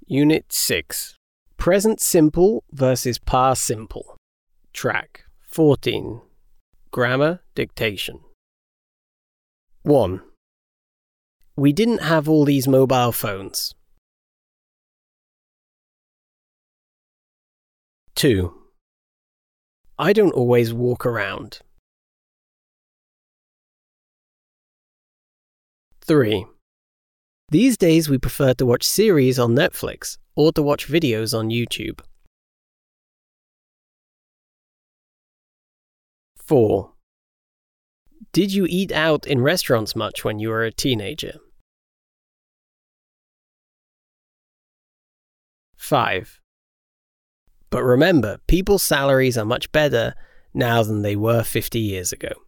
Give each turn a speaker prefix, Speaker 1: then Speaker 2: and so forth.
Speaker 1: Unit 6. Present simple versus past simple. Track 14. Grammar dictation. 1. We didn't have all these mobile phones. 2. I don't always walk around. 3. These days we prefer to watch series on Netflix or to watch videos on YouTube. 4. Did you eat out in restaurants much when you were a teenager? 5. But remember, people's salaries are much better now than they were 50 years ago.